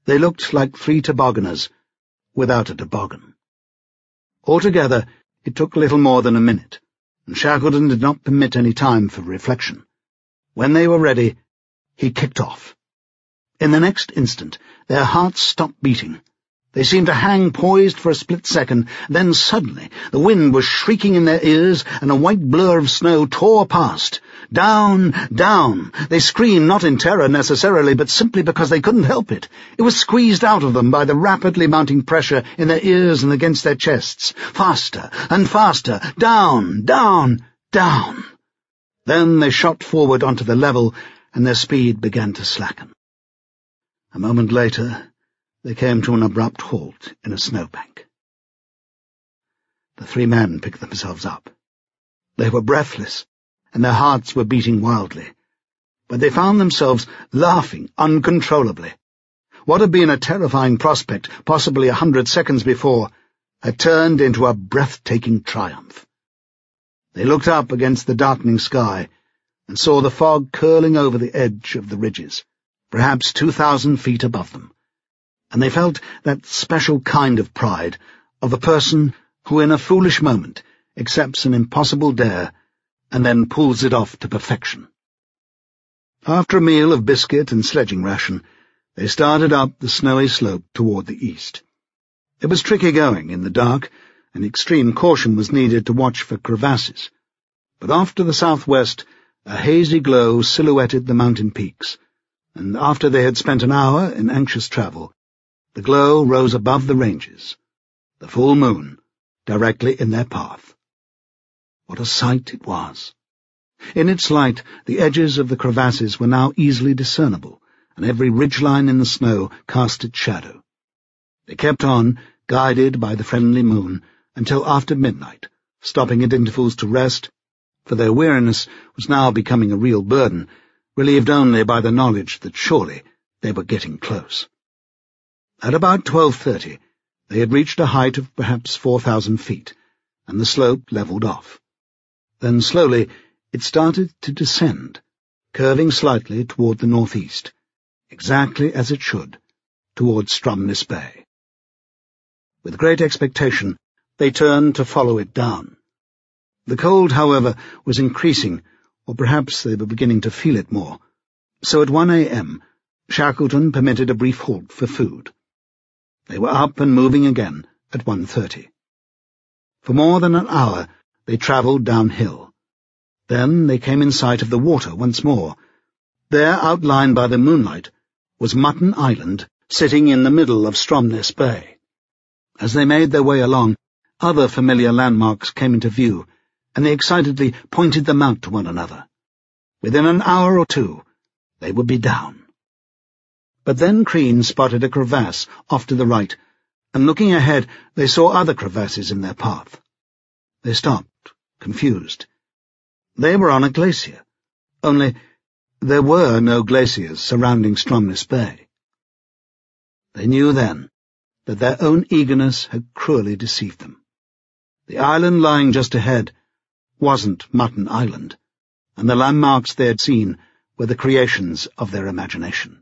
They looked like 3 tobogganers, without a toboggan. Altogether, it took little more than a minute, and Shackleton did not permit any time for reflection. When they were ready, he kicked off. In the next instant, their hearts stopped beating. They seemed to hang poised for a split second, then suddenly the wind was shrieking in their ears, and a white blur of snow tore past. Down, down! They screamed not in terror necessarily, but simply because they couldn't help it. It was squeezed out of them by the rapidly mounting pressure in their ears and against their chests. Faster and faster! Down, down, down! Then they shot forward onto the level, and their speed began to slacken. A moment later, they came to an abrupt halt in a snowbank. The 3 men picked themselves up. They were breathless, and their hearts were beating wildly, but they found themselves laughing uncontrollably. What had been a terrifying prospect, possibly 100 seconds before, had turned into a breathtaking triumph. They looked up against the darkening sky and saw the fog curling over the edge of the ridges, perhaps 2,000 feet above them. And they felt that special kind of pride of a person who in a foolish moment accepts an impossible dare and then pulls it off to perfection. After a meal of biscuit and sledging ration, they started up the snowy slope toward the east. It was tricky going in the dark, and extreme caution was needed to watch for crevasses. But off to the southwest, a hazy glow silhouetted the mountain peaks, and after they had spent an hour in anxious travel, the glow rose above the ranges, the full moon directly in their path. What a sight it was! In its light, the edges of the crevasses were now easily discernible, and every ridgeline in the snow cast its shadow. They kept on, guided by the friendly moon, until after midnight, stopping at intervals to rest, for their weariness was now becoming a real burden, relieved only by the knowledge that surely they were getting close. At about 12:30, they had reached a height of perhaps 4,000 feet, and the slope levelled off. Then slowly it started to descend, curving slightly toward the northeast, exactly as it should, toward Stromness Bay. With great expectation, they turned to follow it down. The cold, however, was increasing, or perhaps they were beginning to feel it more, so at 1 a.m. Shackleton permitted a brief halt for food. They were up and moving again at 1:30. For more than an hour they travelled downhill. Then they came in sight of the water once more. There, outlined by the moonlight, was Mutton Island, sitting in the middle of Stromness Bay. As they made their way along, other familiar landmarks came into view, and they excitedly pointed them out to one another. Within an hour or 2, they would be down. But then Crean spotted a crevasse off to the right, and looking ahead they saw other crevasses in their path. They stopped, confused. They were on a glacier, only there were no glaciers surrounding Stromness Bay. They knew then that their own eagerness had cruelly deceived them. The island lying just ahead wasn't Mutton Island, and the landmarks they had seen were the creations of their imagination.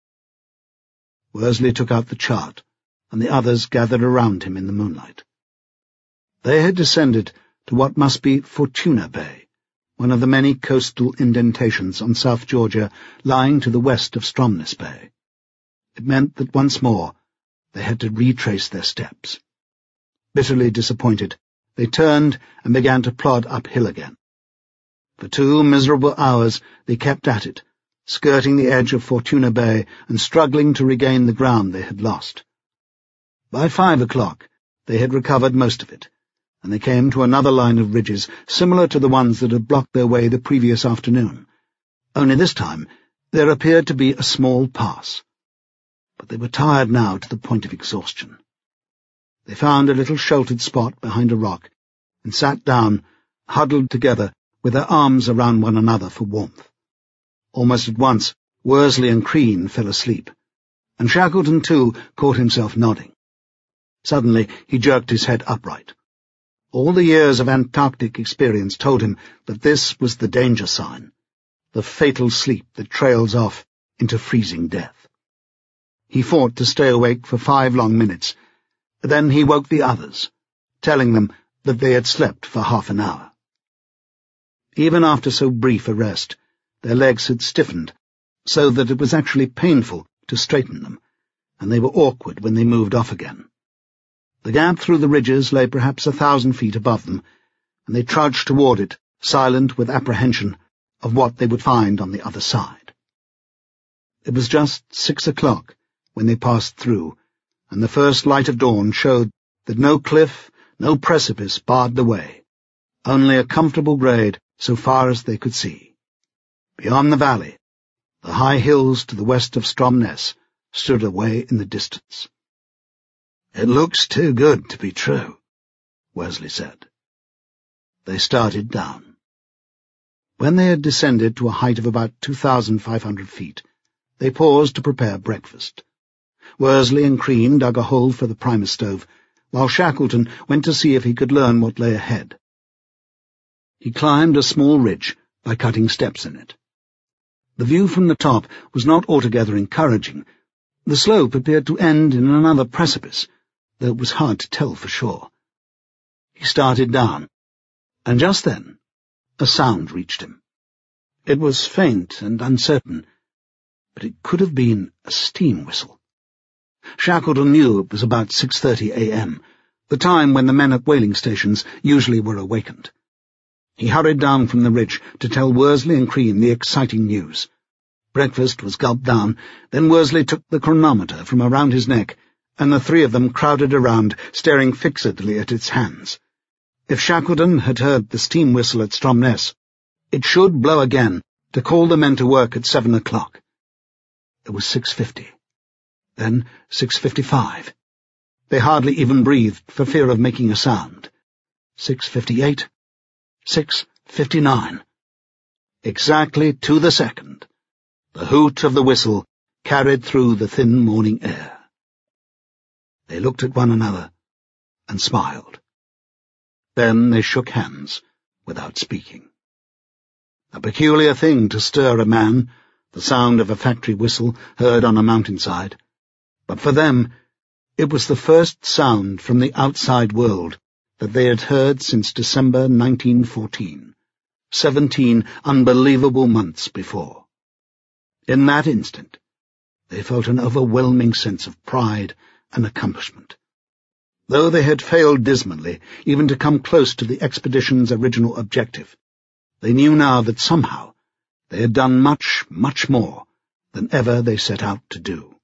Worsley took out the chart, and the others gathered around him in the moonlight. They had descended to what must be Fortuna Bay, one of the many coastal indentations on South Georgia lying to the west of Stromness Bay. It meant that once more they had to retrace their steps. Bitterly disappointed, they turned and began to plod uphill again. For 2 miserable hours they kept at it, skirting the edge of Fortuna Bay and struggling to regain the ground they had lost. By 5 o'clock they had recovered most of it, and they came to another line of ridges similar to the ones that had blocked their way the previous afternoon. Only this time there appeared to be a small pass. But they were tired now to the point of exhaustion. They found a little sheltered spot behind a rock and sat down, huddled together, with their arms around one another for warmth. Almost at once, Worsley and Crean fell asleep, and Shackleton, too, caught himself nodding. Suddenly he jerked his head upright. All the years of Antarctic experience told him that this was the danger sign, the fatal sleep that trails off into freezing death. He fought to stay awake for 5 long minutes. Then he woke the others, telling them that they had slept for half an hour. Even after so brief a rest, their legs had stiffened, so that it was actually painful to straighten them, and they were awkward when they moved off again. The gap through the ridges lay perhaps 1,000 feet above them, and they trudged toward it, silent with apprehension of what they would find on the other side. It was just 6 o'clock when they passed through, and the first light of dawn showed that no cliff, no precipice barred the way, only a comfortable grade so far as they could see. Beyond the valley, the high hills to the west of Stromness stood away in the distance. "It looks too good to be true," Worsley said. They started down. When they had descended to a height of about 2,500 feet, they paused to prepare breakfast. Worsley and Crean dug a hole for the primus stove, while Shackleton went to see if he could learn what lay ahead. He climbed a small ridge by cutting steps in it. The view from the top was not altogether encouraging. The slope appeared to end in another precipice, though it was hard to tell for sure. He started down, and just then a sound reached him. It was faint and uncertain, but it could have been a steam whistle. Shackleton knew it was about 6:30 a.m., the time when the men at whaling stations usually were awakened. He hurried down from the ridge to tell Worsley and Crean the exciting news. Breakfast was gulped down, then Worsley took the chronometer from around his neck, and the three of them crowded around, staring fixedly at its hands. If Shackleton had heard the steam whistle at Stromness, it should blow again to call the men to work at 7 o'clock. It was 6:50. Then 6:55. They hardly even breathed for fear of making a sound. 6:58. 6:59. Exactly to the second, the hoot of the whistle carried through the thin morning air. They looked at one another and smiled. Then they shook hands without speaking. A peculiar thing to stir a man, the sound of a factory whistle heard on a mountainside, but for them it was the first sound from the outside world that they had heard since December 1914, 17 unbelievable months before. In that instant, they felt an overwhelming sense of pride and accomplishment. Though they had failed dismally even to come close to the expedition's original objective, they knew now that somehow they had done much, much more than ever they set out to do.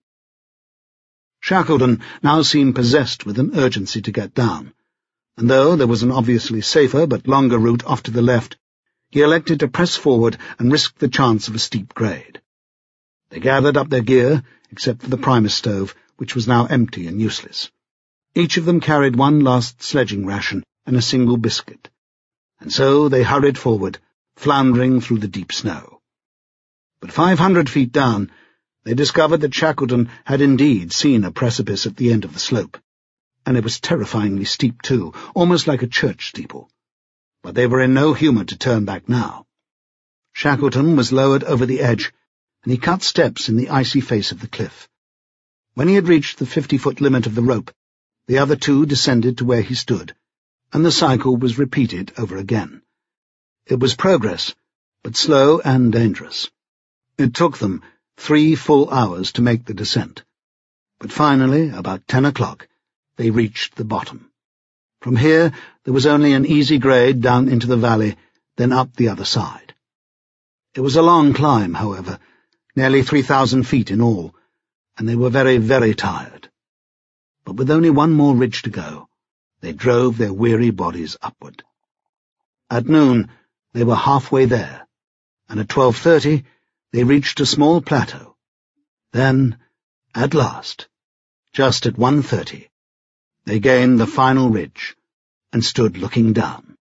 Shackleton now seemed possessed with an urgency to get down, and though there was an obviously safer but longer route off to the left, he elected to press forward and risk the chance of a steep grade. They gathered up their gear, except for the primus stove, which was now empty and useless. Each of them carried one last sledging ration and a single biscuit, and so they hurried forward, floundering through the deep snow. But 500 feet down, they discovered that Shackleton had indeed seen a precipice at the end of the slope, and it was terrifyingly steep too, almost like a church steeple. But they were in no humour to turn back now. Shackleton was lowered over the edge, and he cut steps in the icy face of the cliff. When he had reached the 50-foot limit of the rope, the other two descended to where he stood, and the cycle was repeated over again. It was progress, but slow and dangerous. It took them 3 full hours to make the descent, but finally, about 10 o'clock, they reached the bottom. From here there was only an easy grade down into the valley, then up the other side. It was a long climb, however, nearly 3,000 feet in all, and they were very, very tired. But with only one more ridge to go, they drove their weary bodies upward. At noon they were halfway there, and at 12:30 they reached a small plateau. Then, at last, just at 1:30, they gained the final ridge and stood looking down.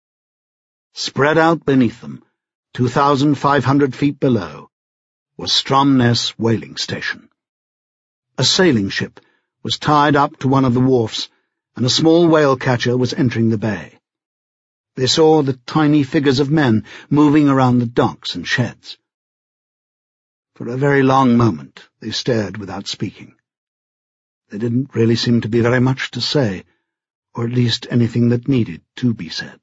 Spread out beneath them, 2,500 feet below, was Stromness whaling station. A sailing ship was tied up to one of the wharfs, and a small whale catcher was entering the bay. They saw the tiny figures of men moving around the docks and sheds. For a very long moment they stared without speaking. There didn't really seem to be very much to say, or at least anything that needed to be said.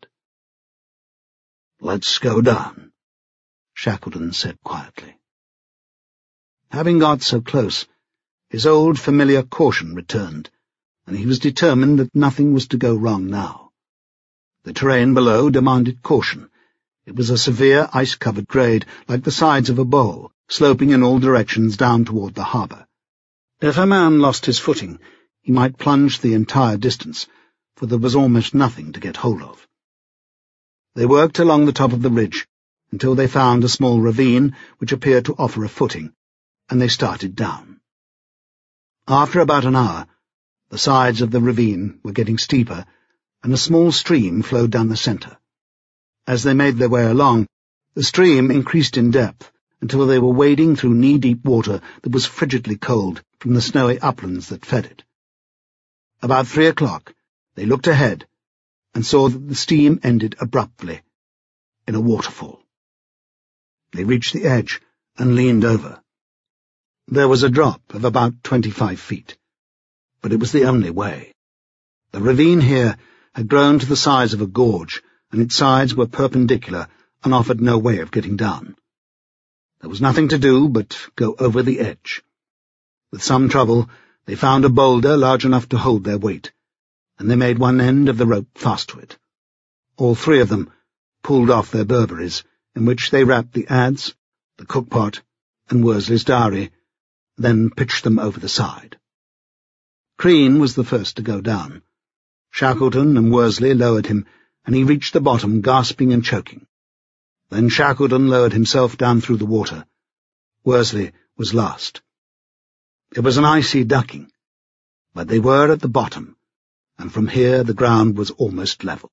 "Let's go down," Shackleton said quietly. Having got so close, his old familiar caution returned, and he was determined that nothing was to go wrong now. The terrain below demanded caution. It was a severe ice-covered grade, like the sides of a bowl, sloping in all directions down toward the harbour. If a man lost his footing, he might plunge the entire distance, for there was almost nothing to get hold of. They worked along the top of the ridge until they found a small ravine which appeared to offer a footing, and they started down. After about an hour, the sides of the ravine were getting steeper, and a small stream flowed down the centre. As they made their way along, the stream increased in depth until they were wading through knee-deep water that was frigidly cold from the snowy uplands that fed it. About 3 o'clock, they looked ahead and saw that the stream ended abruptly in a waterfall. They reached the edge and leaned over. There was a drop of about 25 feet, but it was the only way. The ravine here had grown to the size of a gorge, and its sides were perpendicular and offered no way of getting down. There was nothing to do but go over the edge. With some trouble, they found a boulder large enough to hold their weight, and they made one end of the rope fast to it. All three of them pulled off their Burberrys, in which they wrapped the adze, the cookpot, and Worsley's diary, then pitched them over the side. Crean was the first to go down. Shackleton and Worsley lowered him, and he reached the bottom, gasping and choking. Then Shackleton lowered himself down through the water. Worsley was last. It was an icy ducking, but they were at the bottom, and from here the ground was almost level.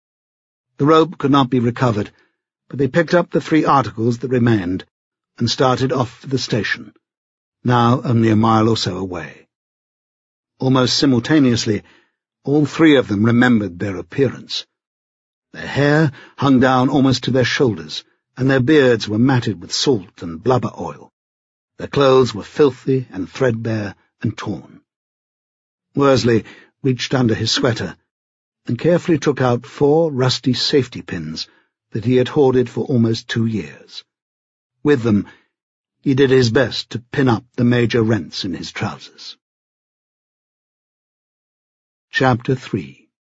The rope could not be recovered, but they picked up the 3 articles that remained and started off for the station, now only a mile or so away. Almost simultaneously, all 3 of them remembered their appearance. Their hair hung down almost to their shoulders, and their beards were matted with salt and blubber oil. Their clothes were filthy and threadbare and torn. Worsley reached under his sweater and carefully took out 4 rusty safety pins that he had hoarded for almost 2 years. With them, he did his best to pin up the major rents in his trousers. Chapter 3.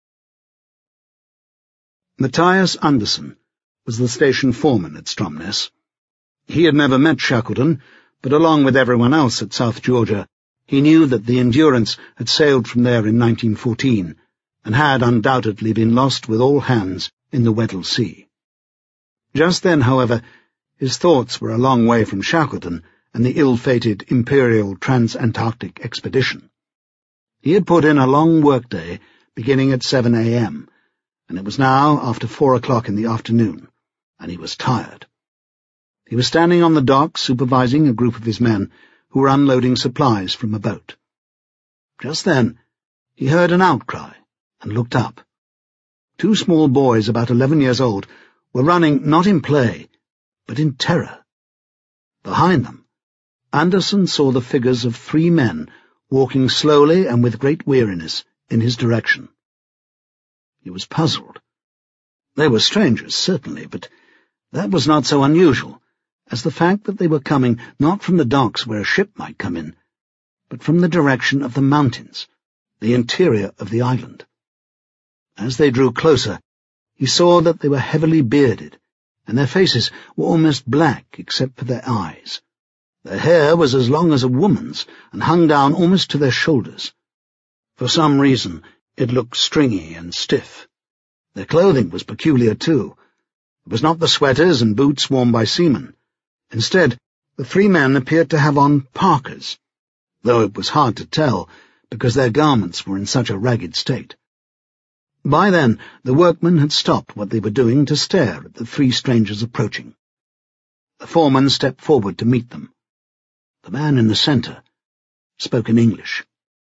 Matthias Anderson was the station foreman at Stromness. He had never met Shackleton, but along with everyone else at South Georgia, he knew that the Endurance had sailed from there in 1914 and had undoubtedly been lost with all hands in the Weddell Sea. Just then, however, his thoughts were a long way from Shackleton and the ill-fated Imperial Trans-Antarctic Expedition. He had put in a long workday beginning at 7 a.m., and it was now after 4 o'clock in the afternoon, and he was tired. He was standing on the dock supervising a group of his men who were unloading supplies from a boat. Just then he heard an outcry and looked up. 2 small boys about 11 years old were running not in play, but in terror. Behind them, Anderson saw the figures of 3 men walking slowly and with great weariness in his direction. He was puzzled. They were strangers, certainly, but that was not so unusual as the fact that they were coming not from the docks where a ship might come in, but from the direction of the mountains, the interior of the island. As they drew closer, he saw that they were heavily bearded, and their faces were almost black except for their eyes. Their hair was as long as a woman's and hung down almost to their shoulders. For some reason, it looked stringy and stiff. Their clothing was peculiar, too. It was not the sweaters and boots worn by seamen. Instead, the 3 men appeared to have on parkas, though it was hard to tell because their garments were in such a ragged state. By then, the workmen had stopped what they were doing to stare at the 3 strangers approaching. The foreman stepped forward to meet them. The man in the centre spoke in English.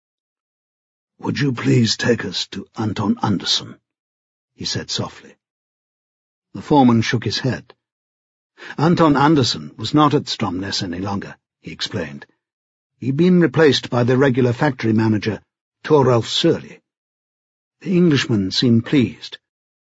"Would you please take us to Anton Anderson?" he said softly. The foreman shook his head. Anton Anderson was not at Stromness any longer, he explained. He'd been replaced by the regular factory manager, Toralf Sørli. The Englishman seemed pleased.